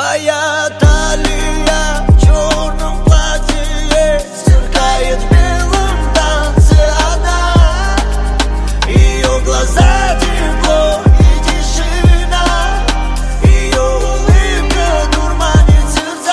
Твоя талия в черном платье сверкает в белом танце одна. Ее глаза тепло и тишина, ее улыбка дурманит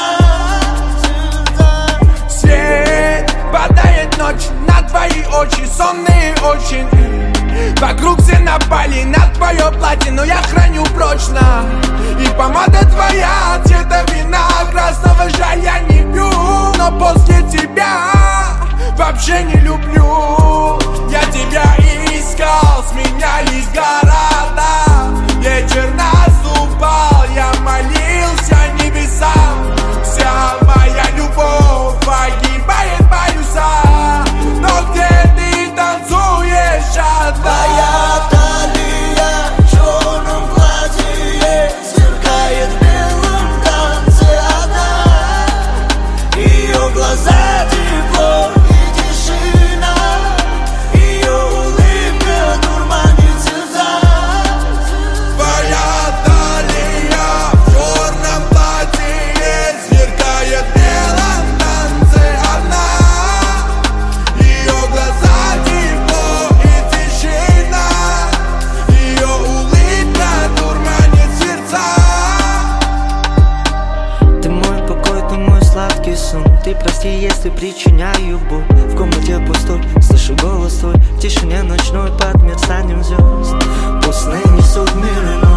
сердца. Свет падает ночь на твои очи, сонные очень. Вокруг все напали на твое платье, но я храню прочно. И помада твоя цвета вина красного, жаль, я не пью. Но после тебя вообще не люблю. Я тебя искал, сменялись города. Вечер наступал, я молился небесам. Вся моя любовь погибает в паруса. Но где ты танцуешь одна? Твоя талия в черном платье сверкает в белом танце одна. Ее глаза тепло и тишина, ее улыбка дурманит сердца. Твоя талия в черном платье сверкает в белом танце одна. Ее глаза тепло и тишина, ее улыбка дурманит сердца. Ты мой покой, ты мой сладкий сон. Ты прости, если причиняю боль. В комнате пустой, слышу голос твой в тишине ночной под мерцанием звезд. Пусть сны несут мир